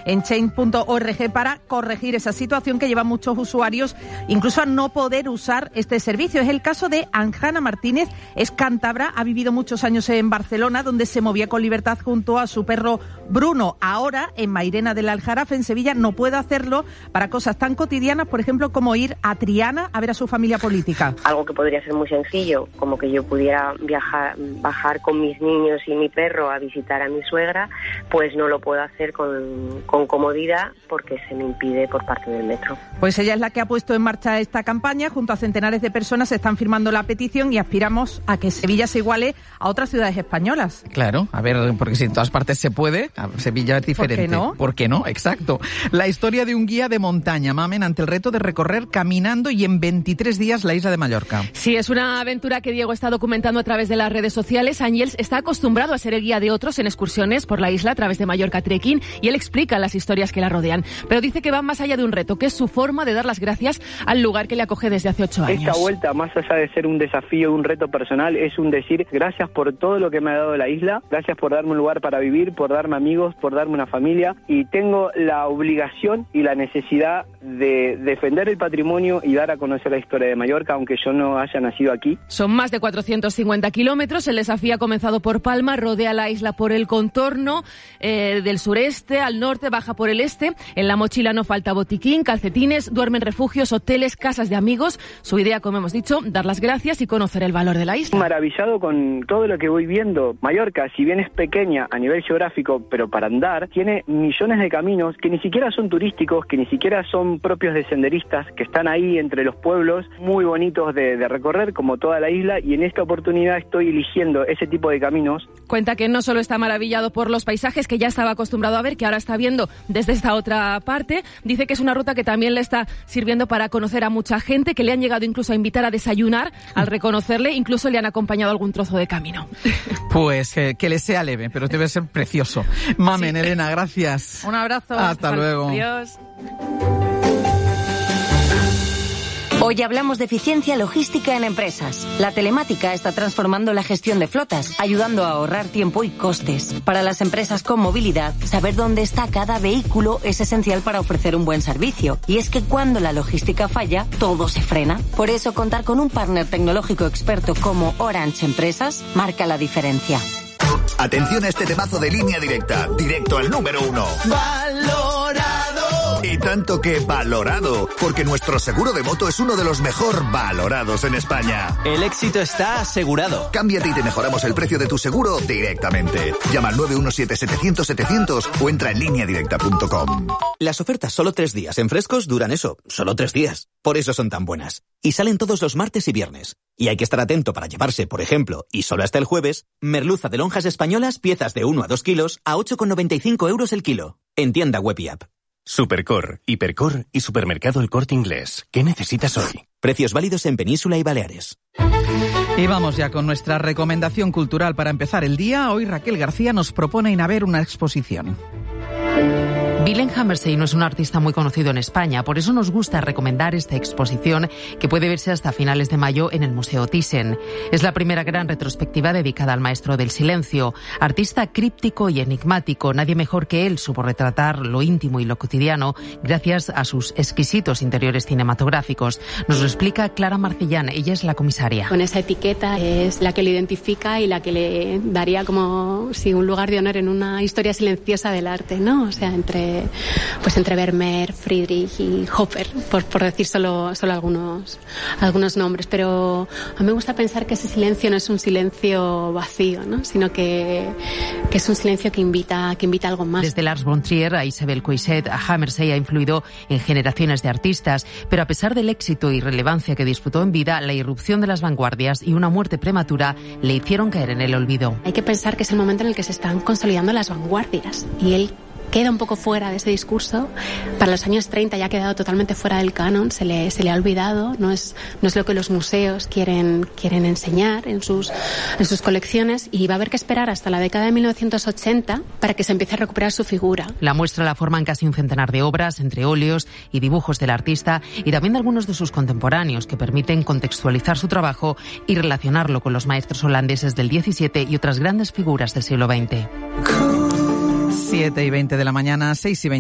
en change.org para corregir esa situación que lleva a muchos usuarios incluso a no poder usar este servicio. Es el caso de Anjana Martínez, es cántabra, ha vivido muchos años en Barcelona, donde se movía con libertad junto a su perro Bruno. Ahora, en Mairena del Aljarafe, en Sevilla, no puede hacerlo para cosas tan cotidianas, por ejemplo, como ir a Triana a ver a su familia política. Algo que podría ser muy sencillo, como que yo pudiera bajar con mis niños y mi perro a visitar a mi suegra, pues no lo puedo hacer con comodidad porque se me impide por parte del metro. Pues ella es la que ha puesto en marcha esta campaña. Junto a centenares de personas se están firmando la petición y aspiramos a que Sevilla se iguale a otras ciudades españolas. Claro, a ver, porque si en todas partes se puede, Sevilla es diferente. ¿Por qué no? ¿Por qué no? Exacto. La historia de un guía de montaña, Mamen, ante el reto de recorrer caminando y en 23 días la isla de Mallorca. Sí, es una aventura que Diego está documentando a través de las redes sociales. Ángels está acostumbrado a ser el guía de otros en excursiones por la isla a través de Mallorca Trekking y él explica las historias que la rodean. Pero dice que va más allá de un reto, que es su forma de dar las gracias al lugar que le acoge desde hace 8 años. Esta vuelta, más allá de ser un desafío, un reto personal, es un decir gracias por todo lo que me ha dado la isla, gracias por darme un lugar para vivir, por darme amigos, por darme una familia, y tengo la obligación y la necesidad de defender el patrimonio y dar a conocer la historia de Mallorca, aunque yo no haya nacido aquí. Son más de 450 kilómetros, el desafío ha comenzado por Palma, rodea la isla por el contorno del sureste al norte, baja por el este. En la mochila no falta botiquín, calcetines, duermen refugios, hoteles, casas de amigos. Su idea, como hemos dicho, dar las gracias y conocer el valor de la isla. Maravillado con todo lo que voy viendo. Mallorca, si bien es pequeña a nivel geográfico, pero para andar, tiene millones de caminos que ni siquiera son turísticos, que ni siquiera son propios de senderistas, que están ahí entre los pueblos, muy bonitos de recorrer, como toda la isla, y en esta oportunidad estoy eligiendo ese tipo de caminos. Cuenta que no solo está maravillado por los paisajes que ya estaba acostumbrado a ver, que ahora está viendo desde esta otra parte. Dice que es una ruta que también le está sirviendo para conocer a mucha gente, que le han llegado incluso a invitar a desayunar al reconocerle, incluso le han acompañado algún trozo de camino. Pues que le sea leve, pero debe ser precioso. Mamen, sí. Elena, gracias. Un abrazo. Hasta luego. Adiós. Hoy hablamos de eficiencia logística en empresas. La telemática está transformando la gestión de flotas, ayudando a ahorrar tiempo y costes. Para las empresas con movilidad, saber dónde está cada vehículo es esencial para ofrecer un buen servicio. Y es que cuando la logística falla, todo se frena. Por eso, contar con un partner tecnológico experto como Orange Empresas marca la diferencia. Atención a este temazo de Línea Directa, directo al número 1. ¡Valorado! Y tanto que valorado, porque nuestro seguro de moto es uno de los mejor valorados en España. El éxito está asegurado. Cámbiate y te mejoramos el precio de tu seguro directamente. Llama al 917-700-700 o entra en lineadirecta.com. Las ofertas solo 3 días en Frescos duran eso, solo 3 días. Por eso son tan buenas. Y salen todos los martes y viernes. Y hay que estar atento para llevarse, por ejemplo, y solo hasta el jueves, merluza de lonjas españolas, piezas de 1 a 2 kilos, a 8,95 € el kilo. En tienda web y app. Supercor, Hipercor y Supermercado El Corte Inglés. ¿Qué necesitas hoy? Precios válidos en Península y Baleares. Y vamos ya con nuestra recomendación cultural para empezar el día. Hoy Raquel García nos propone ir a ver una exposición. Willem Hammersey no es un artista muy conocido en España, por eso nos gusta recomendar esta exposición que puede verse hasta finales de mayo en el Museo Thyssen. Es la primera gran retrospectiva dedicada al maestro del silencio. Artista críptico y enigmático, nadie mejor que él supo retratar lo íntimo y lo cotidiano gracias a sus exquisitos interiores cinematográficos. Nos lo explica Clara Marcillán, ella es la comisaria. Con esa etiqueta es la que le identifica y la que le daría como un lugar de honor en una historia silenciosa del arte, ¿no? O sea, entre Vermeer, Friedrich y Hopper, por decir solo algunos nombres. Pero a mí me gusta pensar que ese silencio no es un silencio vacío, ¿no? Sino que es un silencio que invita a algo más. Desde Lars von Trier a Isabel Coixet, a Hammersey ha influido en generaciones de artistas, pero a pesar del éxito y relevancia que disfrutó en vida, la irrupción de las vanguardias y una muerte prematura le hicieron caer en el olvido. Hay que pensar que es el momento en el que se están consolidando las vanguardias y él queda un poco fuera de ese discurso. Para los años 30 ya ha quedado totalmente fuera del canon, se le ha olvidado, no es lo que los museos quieren enseñar en sus colecciones, y va a haber que esperar hasta la década de 1980 para que se empiece a recuperar su figura. La muestra la forman casi un centenar de obras, entre óleos y dibujos del artista, y también de algunos de sus contemporáneos, que permiten contextualizar su trabajo y relacionarlo con los maestros holandeses del XVII y otras grandes figuras del siglo XX. 7:20 de la mañana, 6:20.